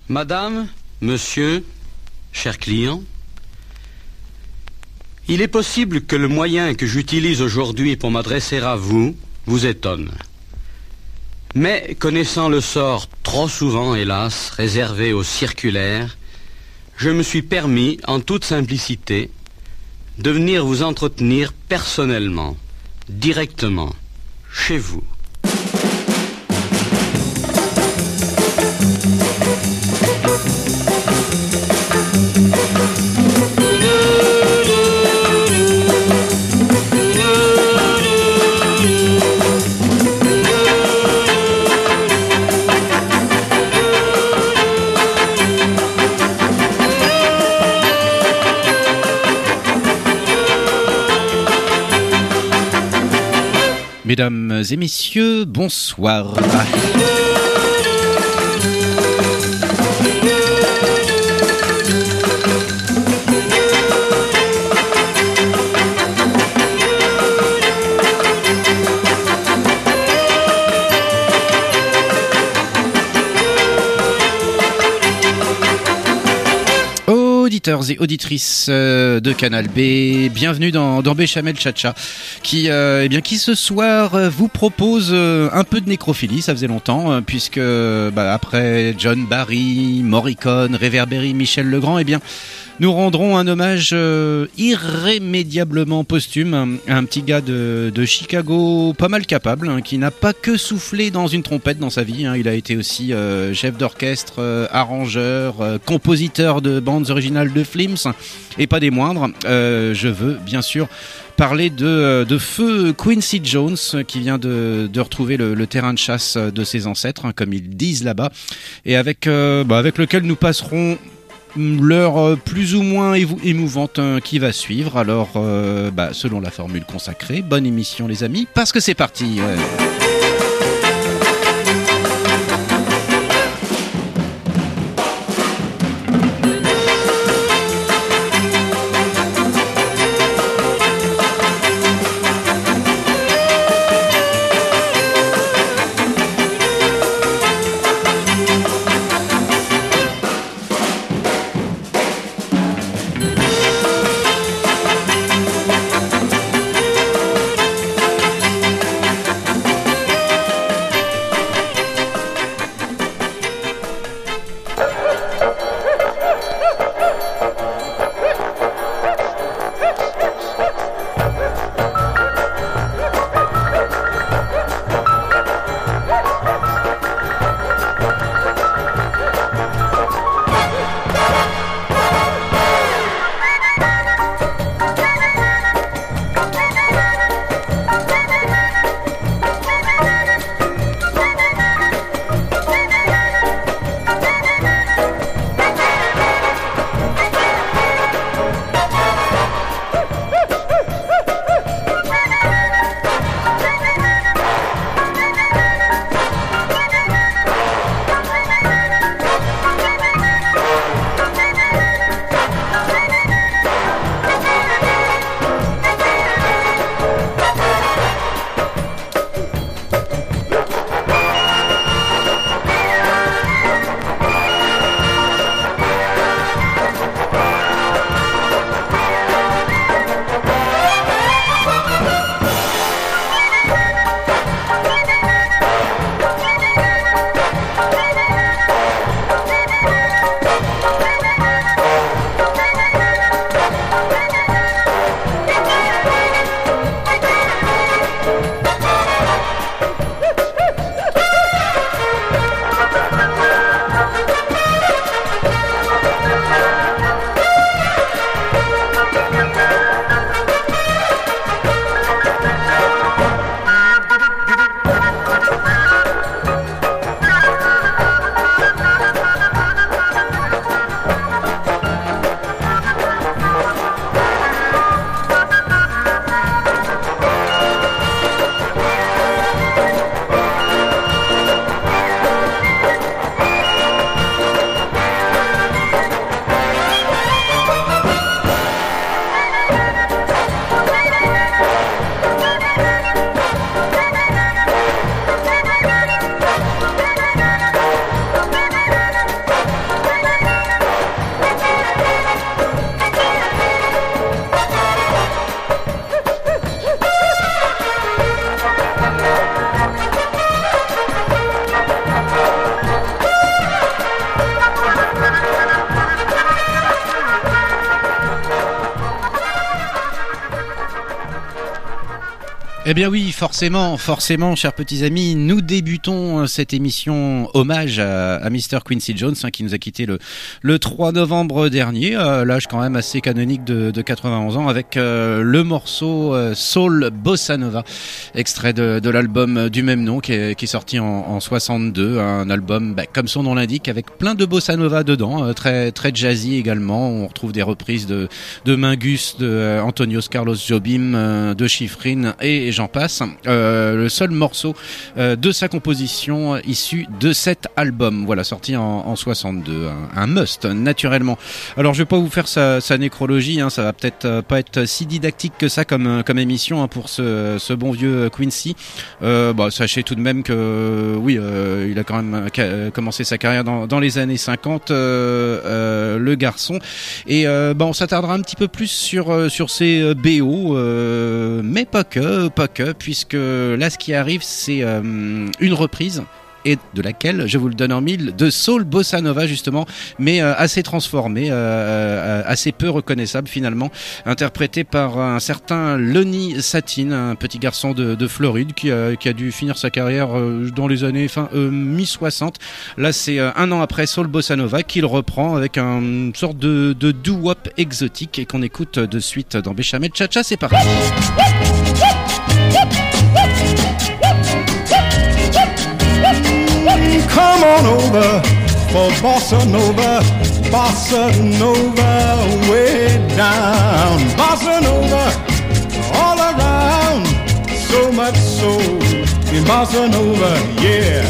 Madame, monsieur, chers clients, il est possible que le moyen que j'utilise aujourd'hui pour m'adresser à vous vous étonne. Mais connaissant le sort trop souvent, hélas, réservé aux circulaires, je me suis permis, en toute simplicité, de venir vous entretenir personnellement, directement, chez vous. Mesdames et messieurs, bonsoir. Auditeurs et auditrices de Canal B, bienvenue dans Béchamel Chacha qui ce soir vous propose un peu de nécrophilie. Ça faisait longtemps puisque après John Barry, Morricone, Reverberry, Michel Legrand, nous rendrons un hommage irrémédiablement posthume à un petit gars de Chicago pas mal capable, qui n'a pas que soufflé dans une trompette dans sa vie. Il a été aussi chef d'orchestre, arrangeur, compositeur de bandes originales de films, et pas des moindres. Je veux bien sûr parler de feu Quincy Jones, qui vient de retrouver le terrain de chasse de ses ancêtres, comme ils disent là-bas, et avec lequel nous passerons l'heure plus ou moins émouvante qui va suivre. Alors, selon la formule consacrée, bonne émission les amis, parce que c'est parti. Eh bien oui, forcément, chers petits amis, nous débutons cette émission hommage à Mr. Quincy Jones, qui nous a quitté le 3 novembre dernier, l'âge quand même assez canonique de 91 ans, avec le morceau Soul Bossa Nova, extrait de l'album du même nom qui est sorti en 62, un album comme son nom l'indique, avec plein de bossa nova dedans, très très jazzy également. On retrouve des reprises de Mingus, de Antonios Carlos Jobim, de Schifrin et j'en passe. Le seul morceau de sa composition issu de cet album, voilà, sorti en 62, un must naturellement. Alors je vais pas vous faire sa nécrologie, ça va peut-être pas être si didactique que ça comme émission pour ce bon vieux Quincy. Sachez tout de même que oui, il a quand même commencé sa carrière dans les années 50, le garçon, et on s'attardera un petit peu plus sur ses BO, mais pas que, puisque là ce qui arrive c'est une reprise, et de laquelle je vous le donne en mille, de Soul Bossa Nova justement, mais assez transformé, assez peu reconnaissable finalement, interprété par un certain Lonnie Satin, un petit garçon de Floride qui a dû finir sa carrière dans les années mi-60. Là c'est un an après Soul Bossa Nova qu'il reprend avec une sorte de doo-wop exotique et qu'on écoute de suite dans Béchamel Cha-Cha. C'est parti. Come on over for Bossa Nova way down. Bossa Nova all around, so much soul in Bossa Nova, yeah.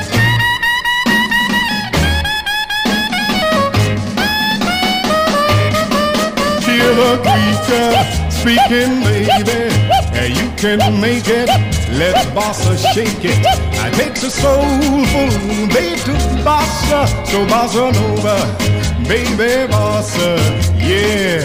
Hear the preacher speaking, baby, and you can make it. Let's bossa shake it. I takes a soulful babe to bossa, so bossa nova, baby bossa, yeah.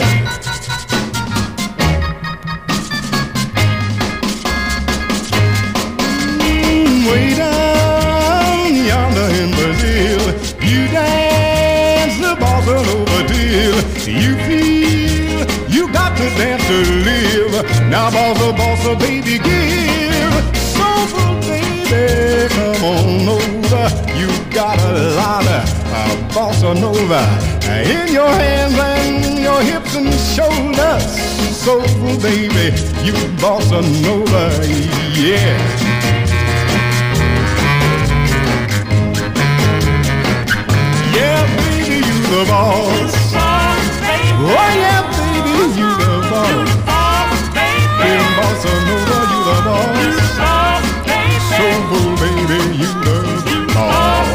Way down yonder in Brazil, you dance the bossa nova till you feel you got to dance to live. Now bossa, bossa, baby, give soulful baby, come on over. You got a lot of bossa nova in your hands and your hips and shoulders. Soulful baby, you bossa nova, yeah. Yeah, baby, you the boss. Oh yeah, baby, you the boss. In bossa nova, you the boss. Soulful baby, you the boss.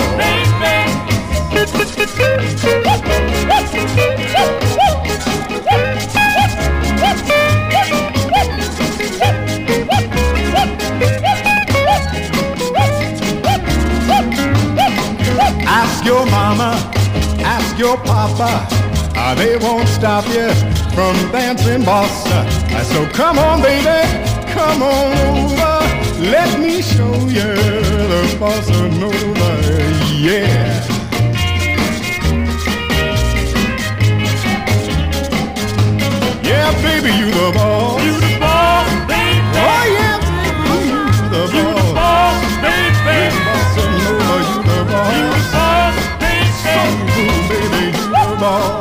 Ask your mama, ask your papa, they won't stop you from dancing bossa. So come on, baby, come on over. Let me show you the bossa nova, yeah. Yeah, baby, you the boss. You the boss, baby. Oh yeah, baby, you the boss. You the boss, baby. You bossa nova, you the boss. You the boss, baby. Soulful baby, you the boss.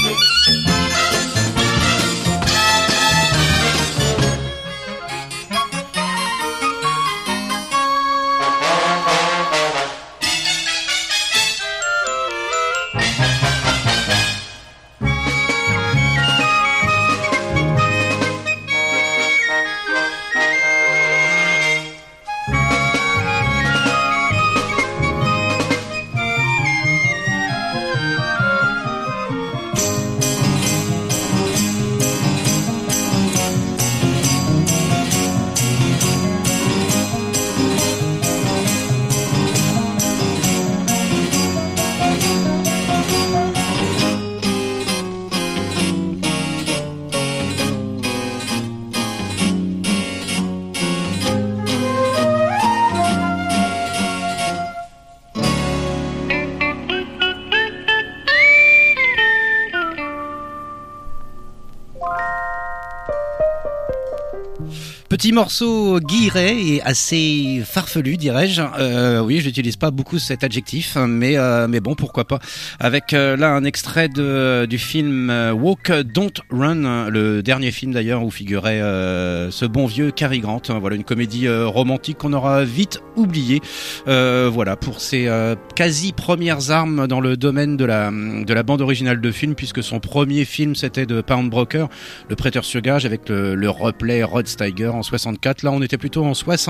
Petit morceau guilleret et assez farfelu, dirais-je. Oui, je n'utilise pas beaucoup cet adjectif, mais bon, pourquoi pas. Avec là un extrait du film Walk Don't Run, le dernier film d'ailleurs où figurait ce bon vieux Cary Grant. Voilà, une comédie romantique qu'on aura vite oubliée. Voilà, pour ses quasi premières armes dans le domaine de la bande originale de film, puisque son premier film c'était de Pound Broker, le prêteur sur gage, avec le replay Rod Steiger en 64. Là on était plutôt en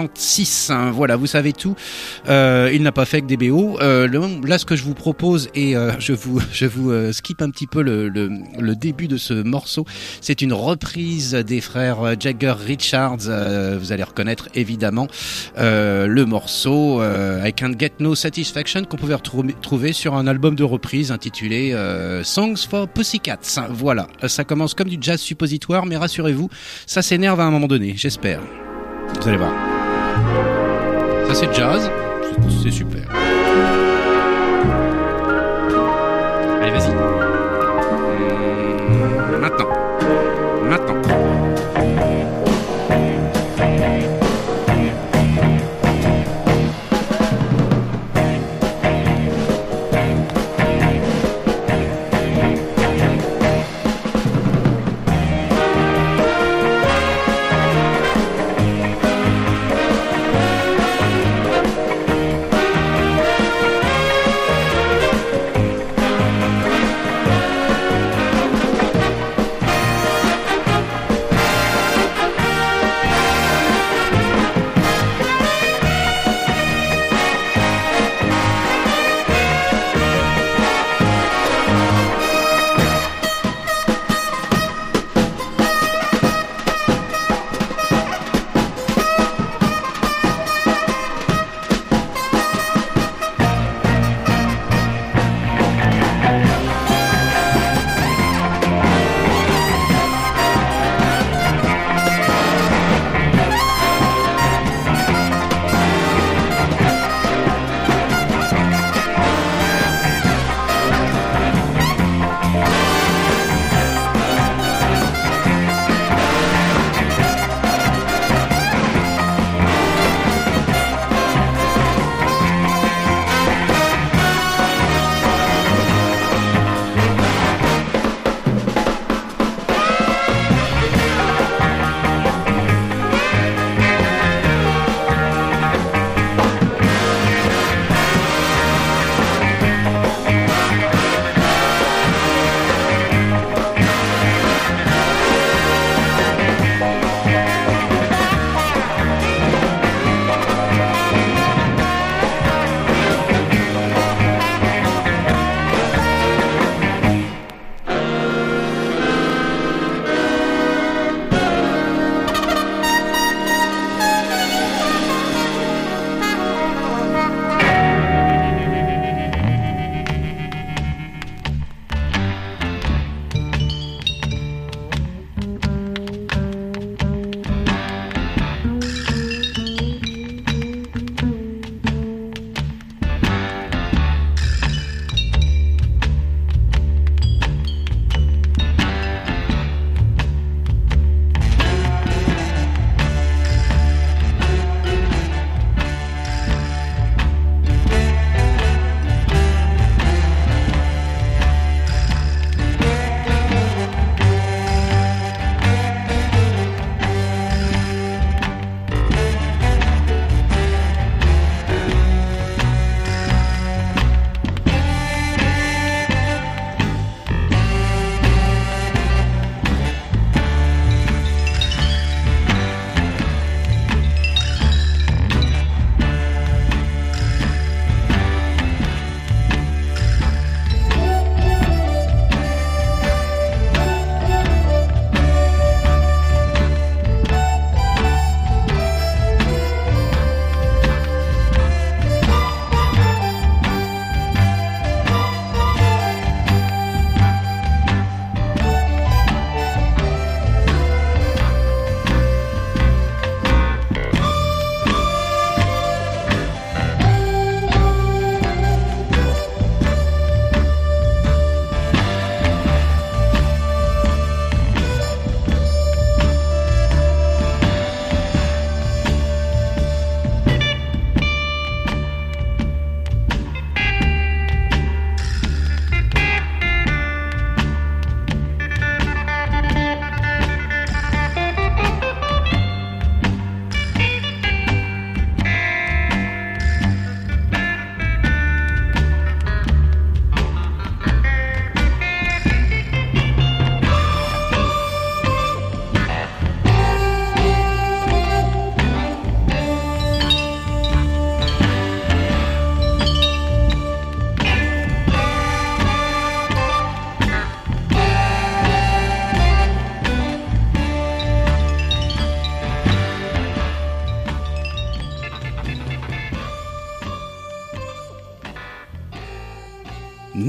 66, hein. Voilà, vous savez tout. Il n'a pas fait que des BO. Là ce que je vous propose, et je vous skip un petit peu le début de ce morceau, c'est une reprise des frères Jagger Richards. Vous allez reconnaître évidemment le morceau I Can't Get No Satisfaction, qu'on pouvait retrouver sur un album de reprise intitulé Songs for Pussycats. Voilà, ça commence comme du jazz suppositoire, mais rassurez-vous, ça s'énerve à un moment donné, j'espère. Vous allez voir. Ça c'est jazz, c'est super. Allez, vas-y. Maintenant.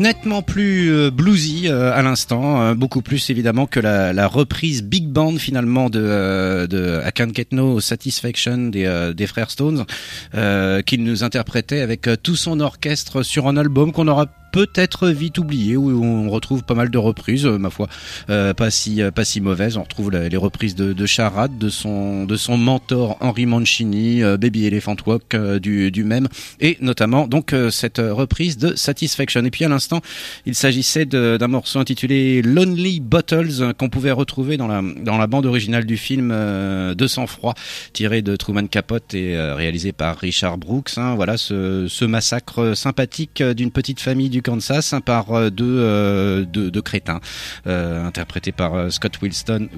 nettement plus bluesy à l'instant, beaucoup plus évidemment que la reprise big band finalement de I Can't Get No Satisfaction des frères Stones, qu'il nous interprétait avec tout son orchestre sur un album qu'on aura peut-être vite oublié, où on retrouve pas mal de reprises, ma foi, pas si mauvaises. On retrouve les reprises de Charade, de son mentor Henry Mancini, Baby Elephant Walk du même, et notamment donc cette reprise de Satisfaction. Et puis à l'instant, il s'agissait d'un morceau intitulé Lonely Bottles qu'on pouvait retrouver dans la bande originale du film De sang-froid, tiré de Truman Capote et réalisé par Richard Brooks. Voilà ce massacre sympathique d'une petite famille du Kansas par deux crétins, interprétés par Scott Wilson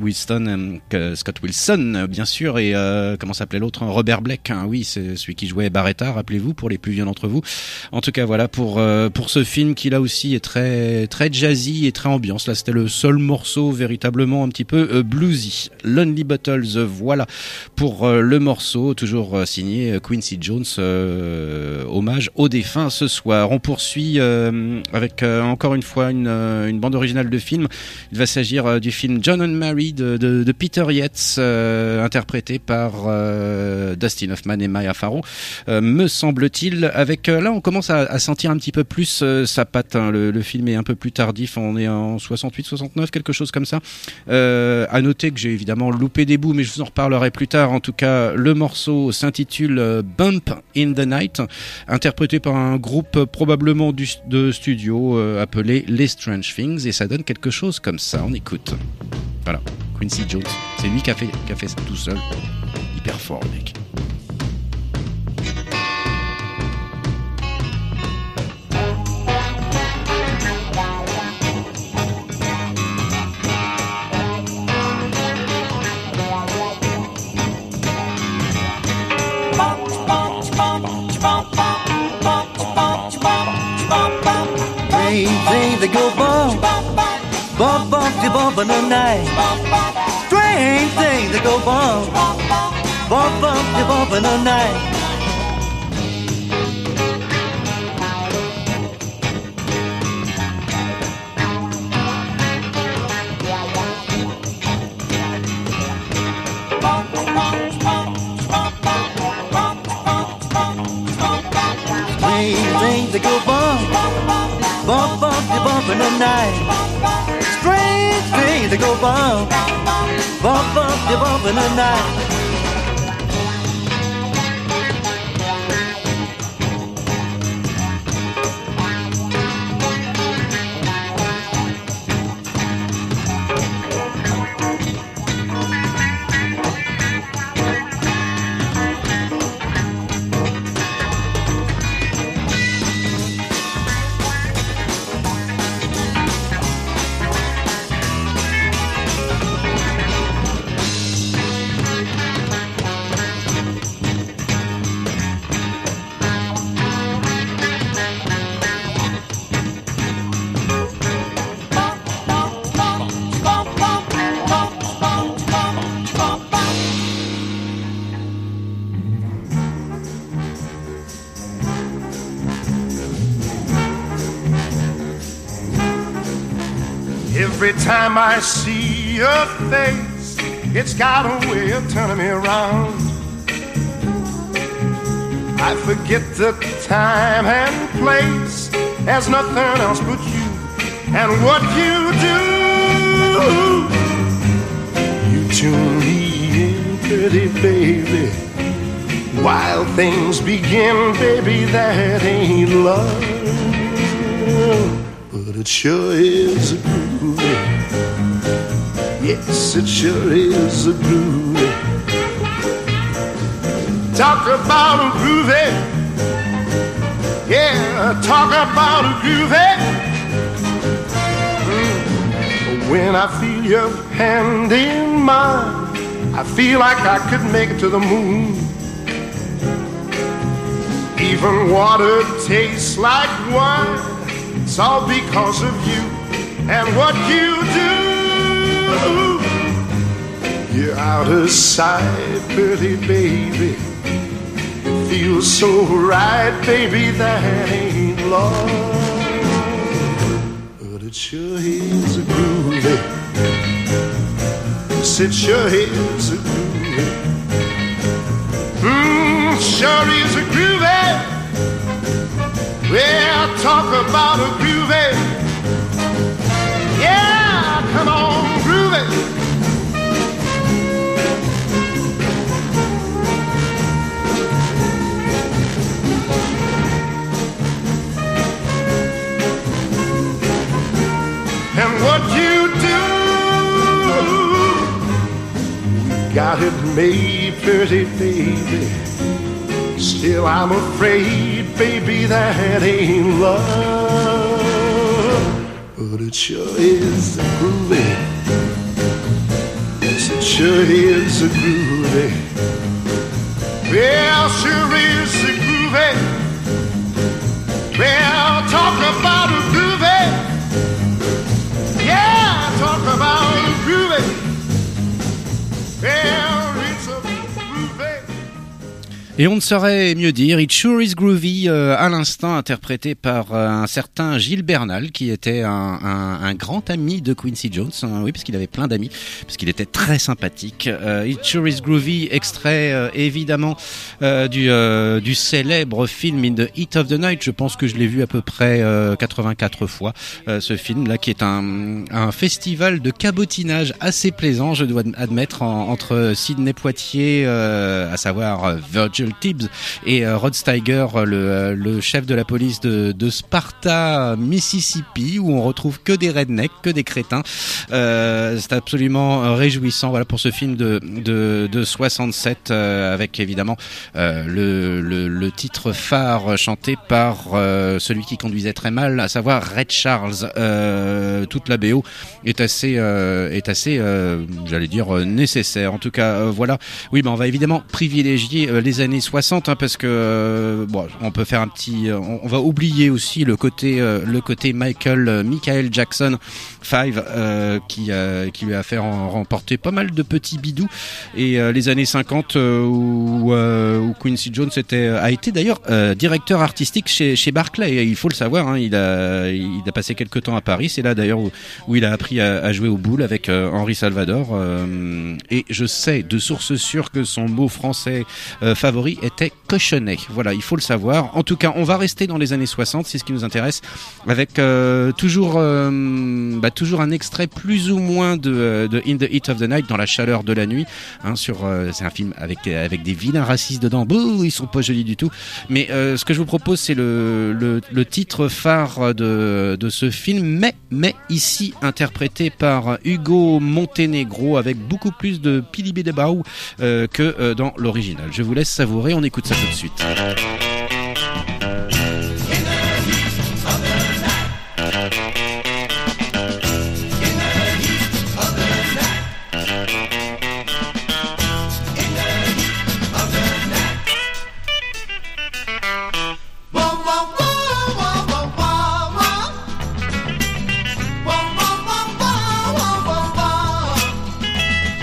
bien sûr, et comment s'appelait l'autre, Robert Blake, oui, c'est celui qui jouait Barretta, rappelez-vous, pour les plus vieux d'entre vous. En tout cas voilà pour ce film qui là aussi est très très jazzy et très ambiance. Là c'était le seul morceau véritablement un petit peu bluesy. Lonely Bottles, voilà pour le morceau, toujours signé Quincy Jones, hommage aux défunts ce soir. On poursuit avec encore une fois une bande originale de film. Il va s'agir du film John and Mary de Peter Yates, interprété par Dustin Hoffman et Mia Farrow, me semble-t-il. Avec là on commence à sentir un petit peu plus sa patte, le film est un peu plus tardif, on est en 68-69, quelque chose comme ça. À noter que j'ai évidemment loupé des bouts, mais je vous en reparlerai plus tard. En tout cas, le morceau s'intitule Bump in the Night, interprété par un groupe probablement de studio appelé Les Strange Things, et ça donne quelque chose comme ça. On écoute. Voilà, Quincy Jones, c'est lui qui a fait ça tout seul, hyper fort le mec. Things that go bump, bump, bump, you bump in the night. Strange things that go bump, bump, bump, you bump in the night. Strange things that go bump, bump, bump, you bump in the night. Strange things that go bump, bump, bump, you bump in the night. Every time I see your face, it's got a way of turning me around. I forget the time and place. There's nothing else but you and what you do. You tune me in, pretty baby. While things begin, baby, that ain't love, but it sure is a groovy. Yes, it sure is a groovy. Talk about a groovy. Yeah, talk about a groovy. When I feel your hand in mine, I feel like I could make it to the moon. Even water tastes like wine. It's all because of you and what you do. You're out of sight, pretty baby. It feels so right, baby, that ain't love, it sure is a groovy. Yes, it sure is a groovy. Sure is a groovy. Well, talk about a groovy. Yeah, come on, groovy. And what you do, we got it made pretty, baby. Still I'm afraid, baby, that ain't love. But it sure is a groovy. Yes, it sure is a groovy. Well, sure is a groovy. Well, talk about a groovy. Yeah, talk about a groovy. Well, it's a groovy. Et on ne saurait mieux dire, It Sure Is Groovy, à l'instant interprété par un certain Gilles Bernal, qui était un grand ami de Quincy Jones, oui, parce qu'il avait plein d'amis, parce qu'il était très sympathique. It Sure Is Groovy, extrait évidemment du célèbre film In the Heat of the Night. Je pense que je l'ai vu à peu près 84 fois, ce film-là, qui est un festival de cabotinage assez plaisant, je dois admettre, entre Sidney Poitier, à savoir Virgil Tibbs, et Rod Steiger, le chef de la police de Sparta, Mississippi, où on retrouve que des rednecks, que des crétins. C'est absolument réjouissant, voilà, pour ce film de 67, avec évidemment le titre phare chanté par celui qui conduisait très mal, à savoir Ray Charles. Toute la BO est assez j'allais dire nécessaire. En tout cas, voilà. Oui, ben on va évidemment privilégier les années 60, hein, parce que bon, on peut faire un petit, on va oublier aussi le côté Michael Jackson 5, qui lui a fait remporter pas mal de petits bidous, et les années 50 où Quincy Jones a été d'ailleurs directeur artistique chez Barclay. Il faut le savoir, hein, il a passé quelques temps à Paris. C'est là d'ailleurs où il a appris à jouer au boule avec Henri Salvador, et je sais de sources sûres que son mot français favori était cochonnet. Voilà, il faut le savoir. En tout cas, on va rester dans les années 60, c'est ce qui nous intéresse, avec toujours un extrait plus ou moins de In the Heat of the Night, dans la chaleur de la nuit, hein, c'est un film avec des vilains racistes dedans. Bouh, ils sont pas jolis du tout. Mais ce que je vous propose, c'est le titre phare de ce film, mais ici interprété par Hugo Montenegro, avec beaucoup plus de pilibidebao que dans l'original. Je vous laisse savourer, on écoute ça tout de suite.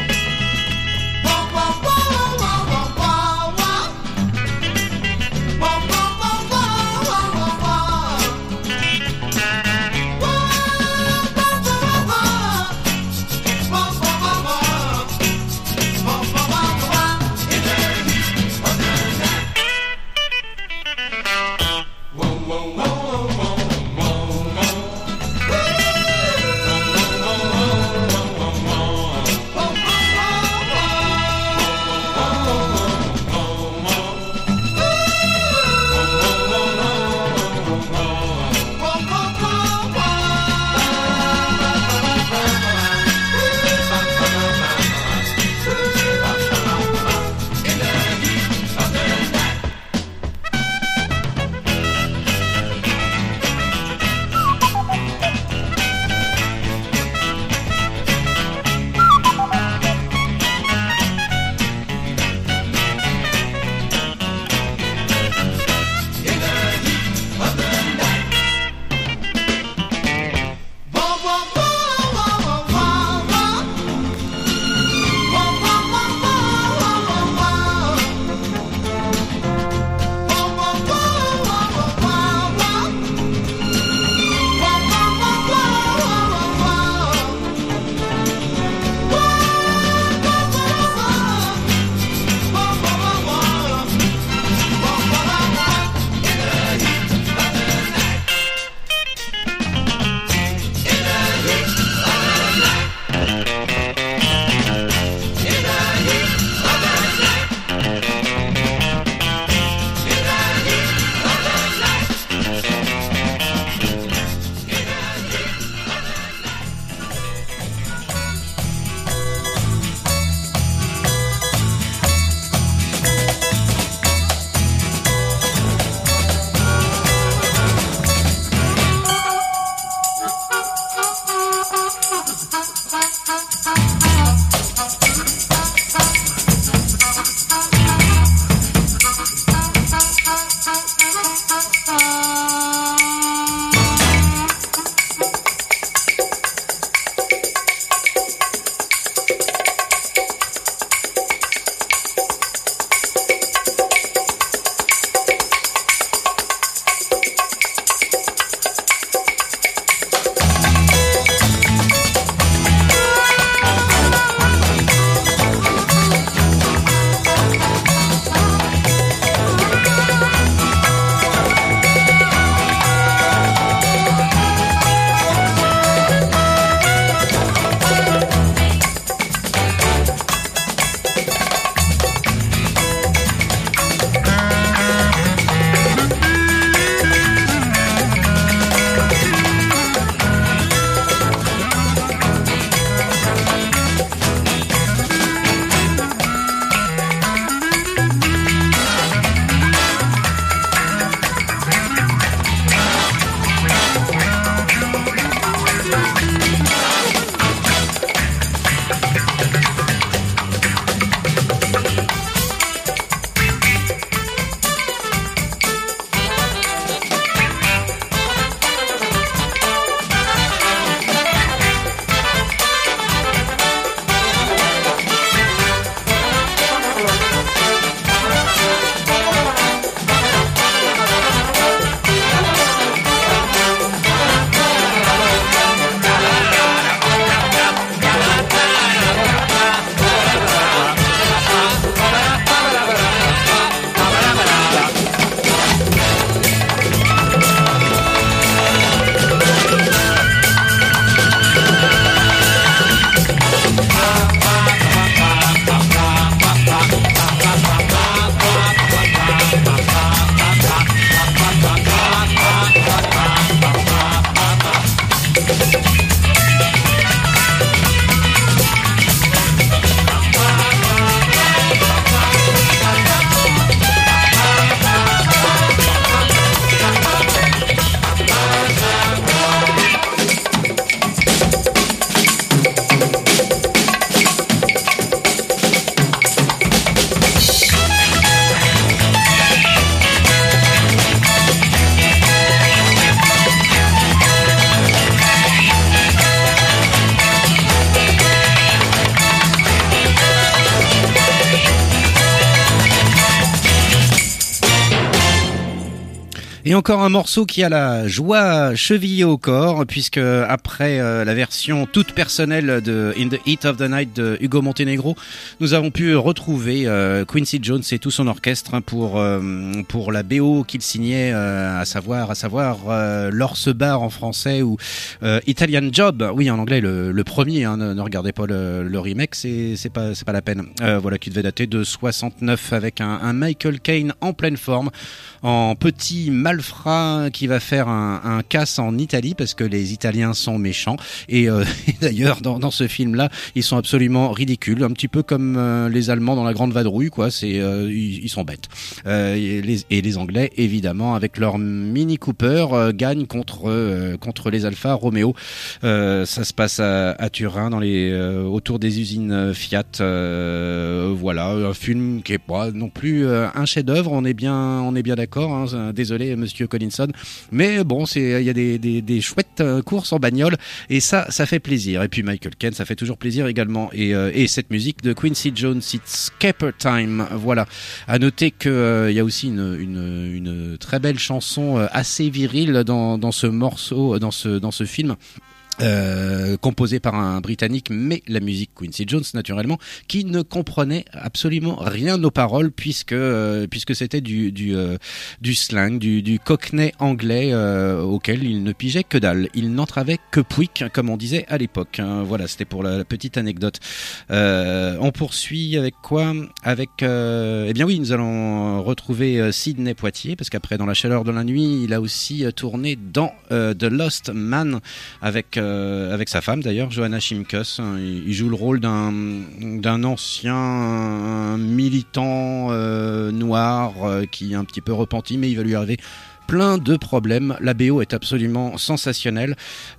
Whoa. Et encore un morceau qui a la joie chevillée au corps, puisque après la version toute personnelle de In the Heat of the Night de Hugo Montenegro, nous avons pu retrouver Quincy Jones et tout son orchestre pour la BO qu'il signait, à savoir L'Orse Bar en français ou Italian Job, oui en anglais le premier, hein, ne regardez pas le remake, c'est pas la peine. Voilà, qui devait dater de 69 avec un Michael Caine en pleine forme, en petit malfrat qui va faire un casse en Italie parce que les Italiens sont méchants et d'ailleurs dans ce film-là ils sont absolument ridicules, un petit peu comme les Allemands dans La Grande Vadrouille, quoi. Ils sont bêtes. Et les Anglais évidemment avec leur Mini Cooper gagnent contre les Alfa Romeo. Ça se passe à Turin autour des usines Fiat. Voilà, un film qui est pas non plus un chef-d'œuvre, on est bien d'accord, hein, désolé monsieur Collinson, mais bon, il y a des chouettes courses en bagnole et ça fait plaisir. Et puis Michael Caine, ça fait toujours plaisir également, et cette musique de Quincy Jones, It's Caper Time. Voilà, à noter que il y a aussi une très belle chanson assez virile dans ce morceau, dans ce film. Composé par un Britannique, mais la musique Quincy Jones naturellement, qui ne comprenait absolument rien aux paroles puisque c'était du slang, du cockney anglais auquel il ne pigeait que dalle. Il n'entravait que pouic, comme on disait à l'époque. Voilà, c'était pour la petite anecdote. On poursuit avec quoi? Avec eh bien oui, nous allons retrouver Sidney Poitier, parce qu'après Dans la chaleur de la nuit, il a aussi tourné dans The Lost Man avec sa femme d'ailleurs, Joanna Shimkus. Il joue le rôle d'un ancien militant noir qui est un petit peu repenti, mais il va lui arriver plein de problèmes. La BO est absolument sensationnelle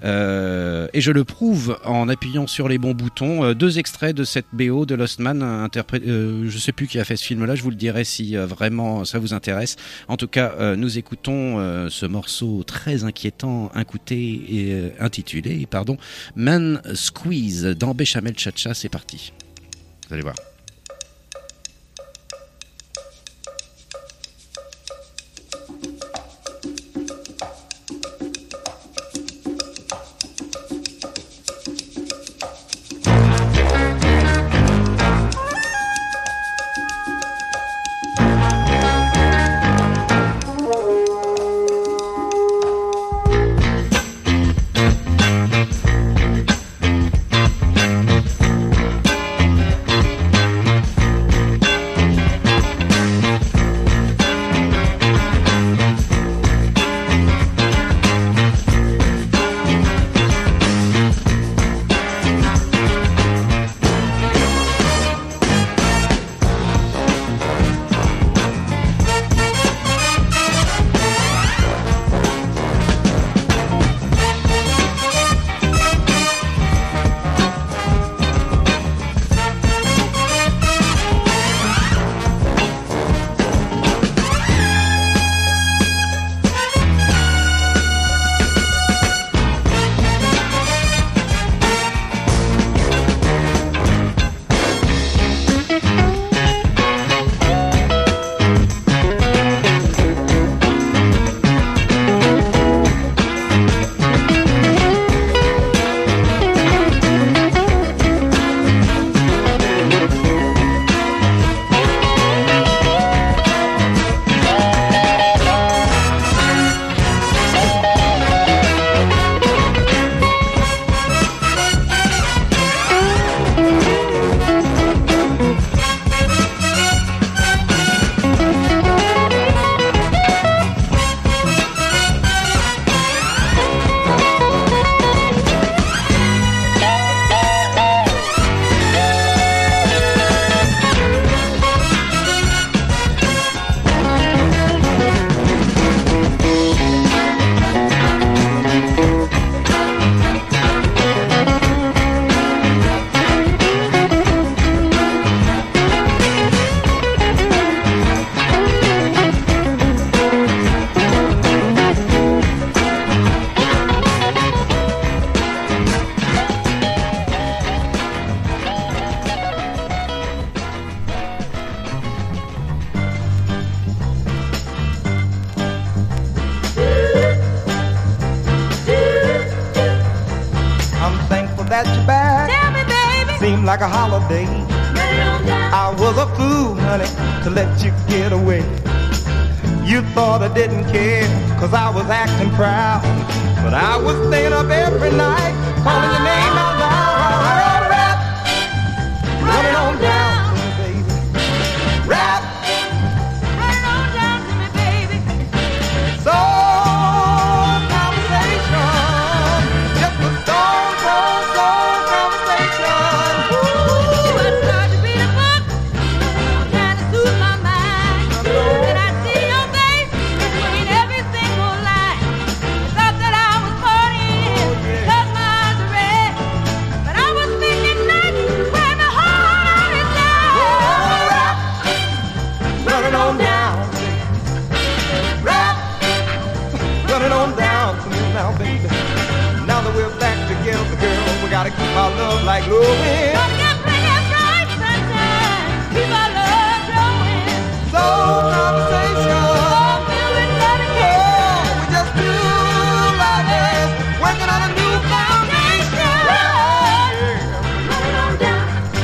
et je le prouve en appuyant sur les bons boutons. 2 extraits de cette BO de Lost Man, je sais plus qui a fait ce film-là, je vous le dirai si vraiment ça vous intéresse. En tout cas, nous écoutons ce morceau très inquiétant, intitulé Man Squeeze dans Béchamel Cha-Cha. C'est parti, vous allez voir. like a holiday. I was a fool, honey, to let you get away. You thought I didn't care, cause I was acting proud. But I was staying up every night, calling your name out loud. Rap, running on down to me, baby. Rap, running on down to me, baby. So conversation, just a stone cold conversation. Ooh, I tried to read a book, trying to soothe my mind. Then I see your face between every single line. You thought that I was partying, cause my eyes are red. But I was thinking that when the whole heart is dead. Running on down, rap, running on down to me now, baby. Now that we're back together, girl, we gotta keep our love like glowing. Gotta get plenty of bright sunshine, keep our love glowing. So conversation, filled with love and care. We just do like this, working on a new foundation. Running on down,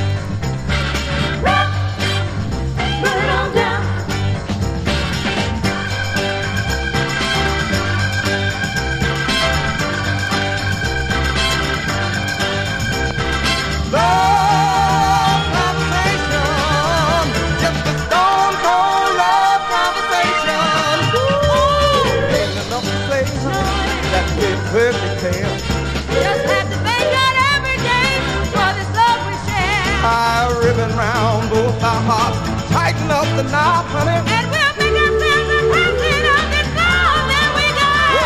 rap, running on down. Love conversation, just a stone cold love conversation. Ooh, ain't enough to say, that's a perfect tale. Just have to thank God every day for this love we share. Tie a ribbon round both our hearts, tighten up the knot, honey. And we'll make ourselves a passing of this love, there we go.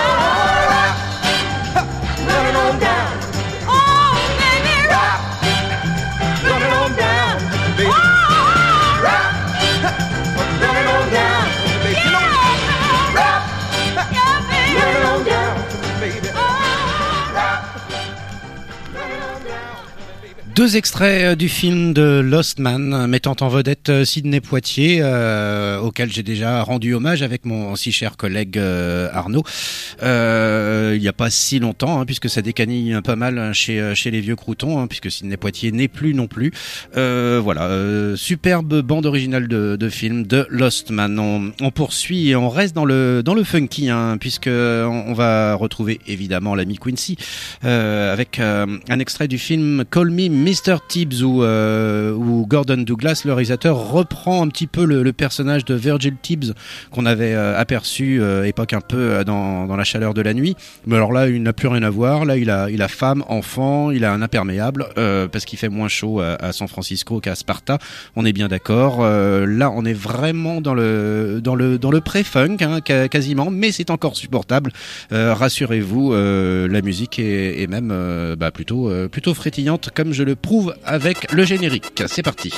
Running on down. Oh, baby, rock. Running on down, baby. Oh, rap. Running on down, baby. Yeah, rap. Yeah, baby. Running on down, baby. Oh, rap. Running on down, baby. Deux extraits du film de Lost Man mettant en vedette Sidney Poitier, auquel j'ai déjà rendu hommage avec mon si cher collègue Arnaud. Il n'y a pas si longtemps, puisque ça décanille pas mal chez les vieux croutons, puisque Sidney Poitier n'est plus non plus. Voilà, superbe bande originale de film de Lost Man. On poursuit et on reste dans le funky, puisque on va retrouver évidemment l'ami Quincy avec un extrait du film Call Me Mr. Tibbs où Gordon Douglas, le réalisateur, reprend un petit peu le personnage de Virgil Tibbs qu'on avait aperçu époque un peu dans la chaleur de la nuit. Mais alors là, il n'a plus rien à voir. Là, il a femme, enfant, il a un imperméable parce qu'il fait moins chaud à San Francisco qu'à Sparta. On est bien d'accord. Là, on est vraiment dans le pré-funk, quasiment, mais c'est encore supportable. Rassurez-vous, la musique est même plutôt frétillante, comme je le prouve avec le générique. C'est parti.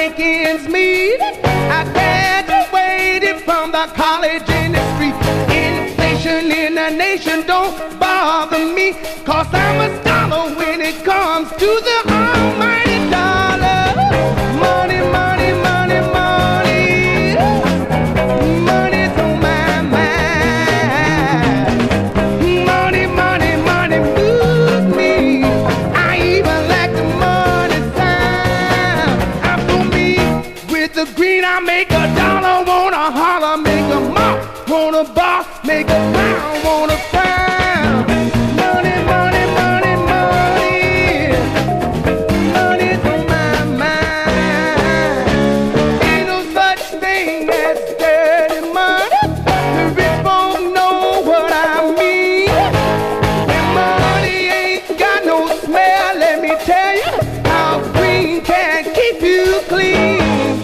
make ends meet. I graduated from the college industry. Inflation in the nation don't bother me, 'cause I'm a scholar when it comes to the almighty dollar. Money, money, money, money. Money's on my mind. Money, money, money moves me. I even like the money sound. I'm for me with the green. I make a dollar, wanna holler, make a mark, wanna bar, make a pound, wanna pound. Money, money, money, money. Money's on my mind. Ain't no such thing as dirty money. The rich folk know what I mean. And money ain't got no smell, let me tell you how green can keep you clean.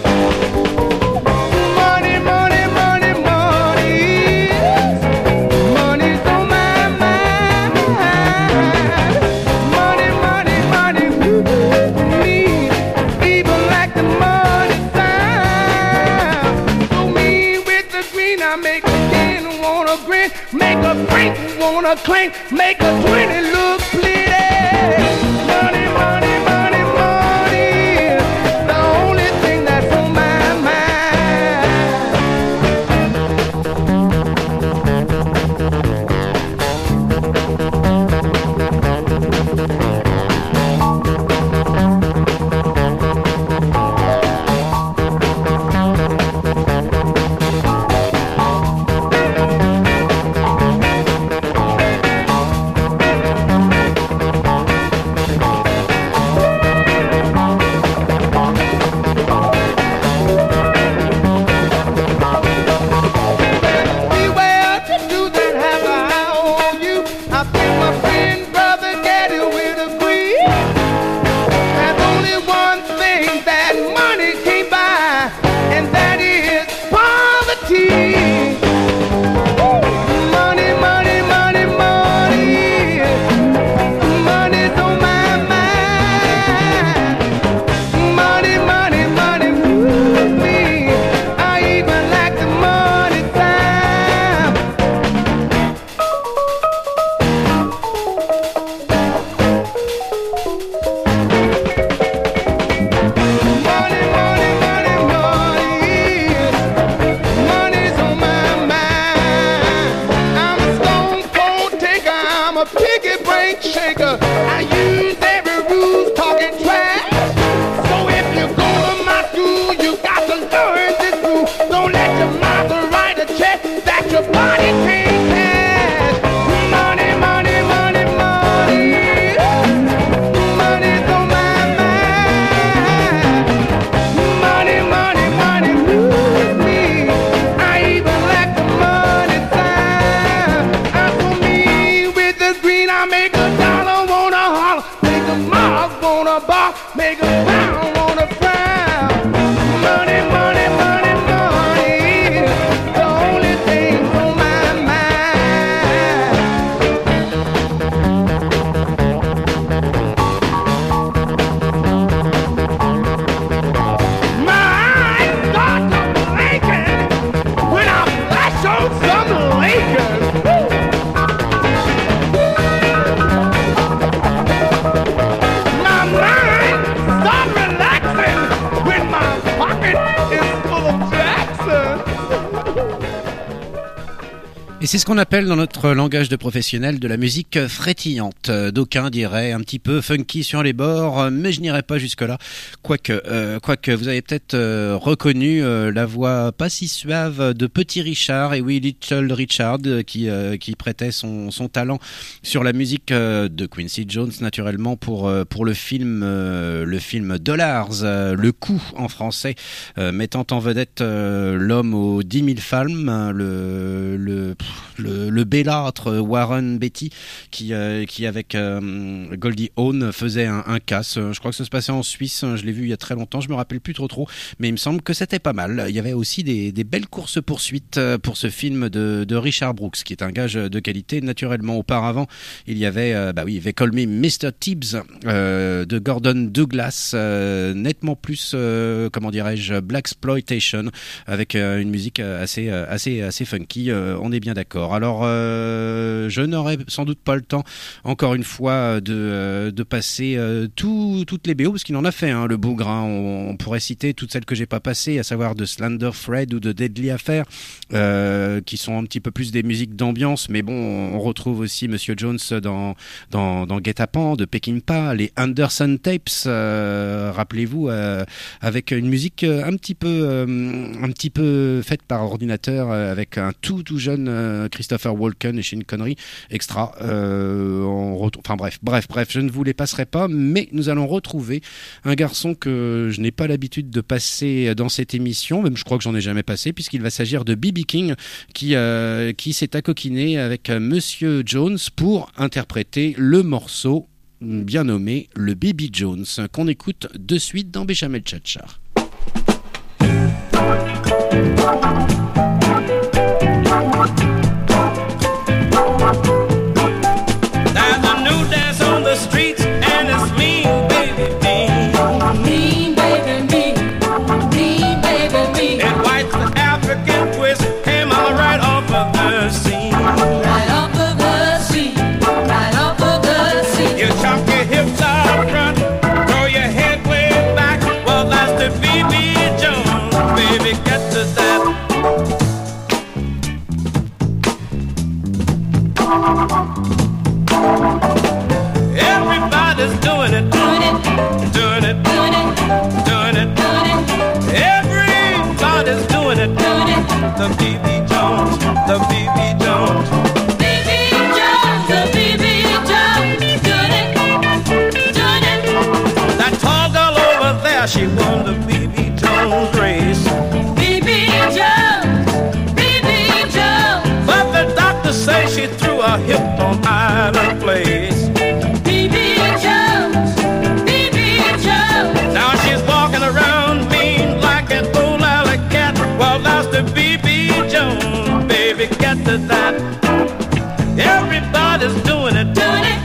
Money, money, money, money. Money's on my mind. Money, money, money moves me. Even like the money sound. So me with the green, I make a 10 wanna grin, make a frank wanna clank, make a 20 look pretty. Money, money, money, money. The only thing that's on my mind. Beware to do that, have I on you. I think my friend, brother, daddy will agree. There's only one thing that money can't buy, and that is poverty. Money, money, money, money. Money's on my mind. Money, money, money moves me. I even like the money sound. Money, money, money, money. Money's on my mind. I'm a stone cold taker, I'm a piggy bank shaker. I use every rule talking trash. So if you go to my school, you got to learn this rule. Don't let your mother write a check that your body can't cash. Money, money, money, money. Money's on my mind. Money, money, money moves me. I even like the money sound. I'm for me with the green. I make a dollar, wanna holler, make a mark, wanna bar, make a pound, wanna frown. Money, money, money, money. The only thing on my mind. My eyes start to blinking when I flash on some Lakers. My mind start relaxing when my pocket is full of Jackson. Et c'est ce qu'on appelle dans notre langage de professionnel de la musique frétillante. D'aucuns diraient un petit peu funky sur les bords, mais je n'irai pas jusque-là. Quoique, vous avez peut-être reconnu la voix pas si suave de Petit Richard, et oui, Little Richard, qui prêtait son talent sur la musique de Quincy Jones, naturellement, pour le film Dollars, Le Coup en français, mettant en vedette l'homme aux 10 000 femmes, le bellâtre Warren Beatty qui avec Goldie Hawn faisait un casse. Je crois que ça se passait en Suisse. Je l'ai vu il y a très longtemps. Je me rappelle plus trop, mais il me semble que c'était pas mal. Il y avait aussi des belles courses poursuites pour ce film de Richard Brooks, qui est un gage de qualité. Naturellement, auparavant, il y avait Call Me Mr. Tibbs de Gordon Douglas, nettement plus comment dirais-je, blaxploitation, avec une musique assez funky. On est bien d'accord. Alors, je n'aurai sans doute pas le temps, encore une fois, de passer toutes les BO, parce qu'il en a fait, hein, le bougre. Hein. On pourrait citer toutes celles que j'ai pas passées, à savoir de Slender Fred ou de Deadly Affair, qui sont un petit peu plus des musiques d'ambiance, mais bon, on retrouve aussi Monsieur Jones dans Guet-apens, de Peckinpah, les Anderson Tapes, rappelez-vous, avec une musique un petit peu faite par ordinateur, avec un tout jeune Christopher Walken et Sean Connery, extra. Enfin bref, je ne vous les passerai pas, mais nous allons retrouver un garçon que je n'ai pas l'habitude de passer dans cette émission, même je crois que j'en ai jamais passé, puisqu'il va s'agir de B.B. King, qui s'est accoquiné avec Monsieur Jones pour interpréter le morceau bien nommé le Baby Jones, qu'on écoute de suite dans Béchamel Tchatchar. Everybody's doing it. Everybody's doing it. The B.B. Jones, the B.B. Jones. B.B. Jones, the B.B. Jones, doing it. That tall girl over there, she won the B.B. Jones race. B.B. Jones, but the doctor say she threw a hip on Island Place. Around mean like an old alley cat. Well, that's the B.B. Jones, baby, get to that. Everybody's doing it.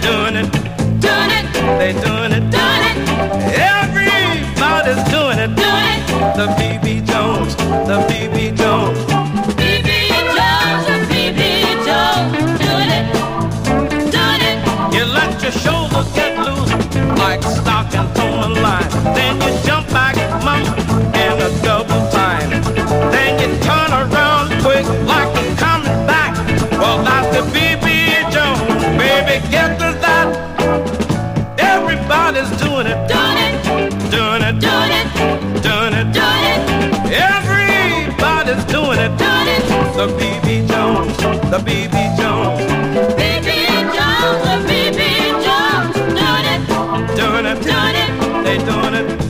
They doing it. Everybody's doing it. The B.B. Jones, the B.B. Jones. B.B. Jones, the B.B. Jones, doing it. You let your shoulders get loose like stock and towing line. Then you jump back, mama, in a double time. Then you turn around quick like I'm coming back. Well, that's the B.B. Jones, baby, get to that. Everybody's doing it. Everybody's doing it. The B.B. Jones, the B.B. Jones. B.B. Jones, the B.B. Jones, doing it. They doing it.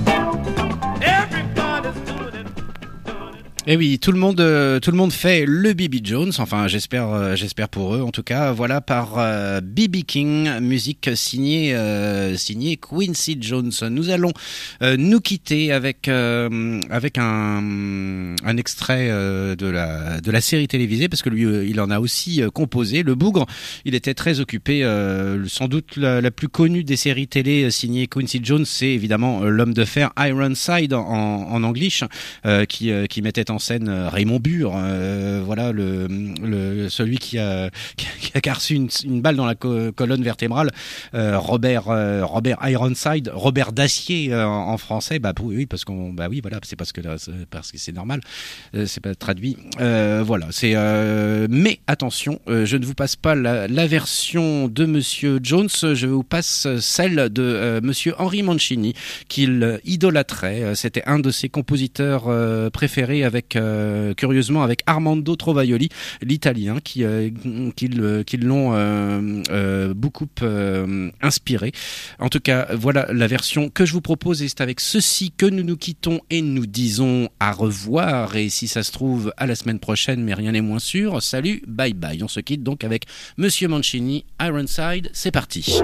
Et oui, tout le monde fait le B.B. Jones. Enfin, j'espère pour eux. En tout cas, voilà, par B.B. King, musique signée Quincy Jones. Nous allons nous quitter avec un extrait de la série télévisée, parce que lui, il en a aussi composé. Le bougre, il était très occupé. Sans doute la plus connue des séries télé signée Quincy Jones, c'est évidemment l'homme de fer Ironside en anglish, qui mettait en scène Raymond Burr, voilà celui qui a reçu une balle dans la colonne vertébrale, Robert Ironside, Robert Dacier en français, oui, parce qu'on voilà, c'est parce que c'est normal, c'est pas traduit, voilà, c'est mais attention, je ne vous passe pas la version de Monsieur Jones, je vous passe celle de Monsieur Henry Mancini, qu'il idolâtrait. C'était un de ses compositeurs préférés, avec avec curieusement avec Armando Trovaioli, l'Italien, qui l'ont beaucoup inspiré. En tout cas, voilà la version que je vous propose, et c'est avec ceci que nous nous quittons et nous disons à revoir, et si ça se trouve à la semaine prochaine, mais rien n'est moins sûr. Salut, bye bye. On se quitte donc avec Monsieur Mancini, Ironside. C'est parti.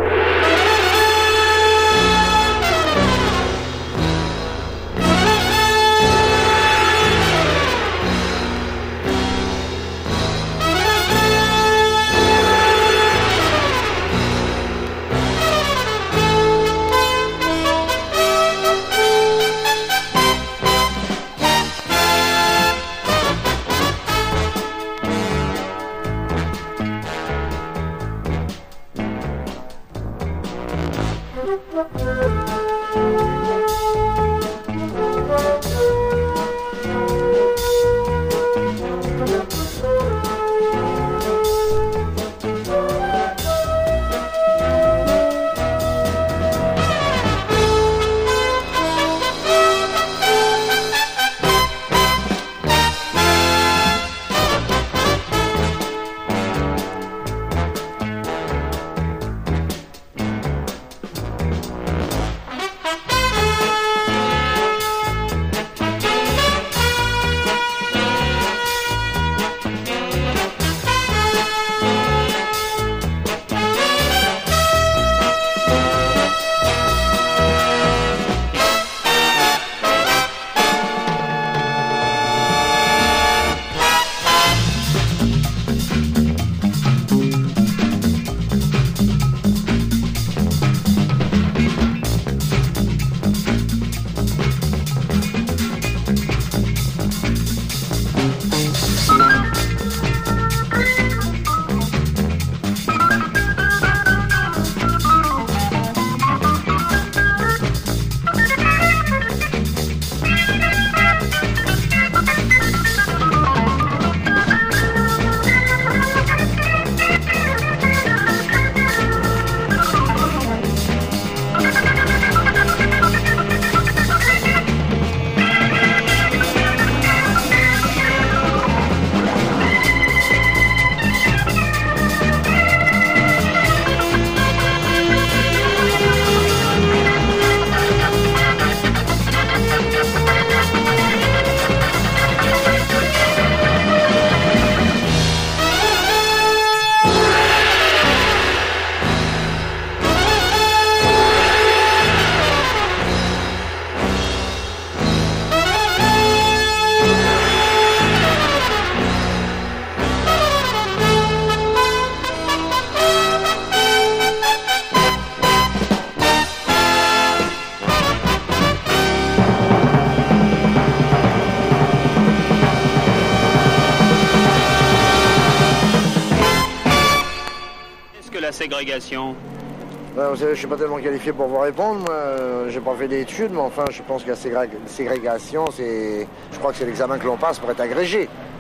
Ségrégation. Vous savez, je suis pas tellement qualifié pour vous répondre. Moi, j'ai pas fait d'études, mais enfin, je pense que la ségrégation, je crois que c'est l'examen que l'on passe pour être agrégé.